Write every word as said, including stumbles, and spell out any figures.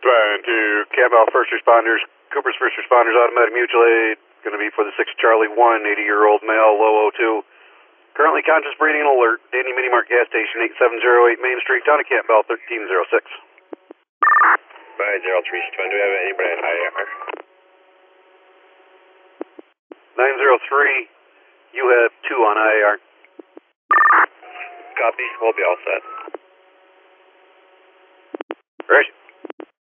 Trying to Campbell first responders, Cooper's first responders, automatic mutual aid. Going to be for the six Charlie one, eighty-year-old male, low O two. Currently conscious breathing and alert. Danny Mini Mart gas station, eight seven zero eight Main Street, town of Campbell, thirteen oh six. nine zero three, do we have anybody in high hour? nine zero three, you have two on I A R. Copy, we'll be all set. Right.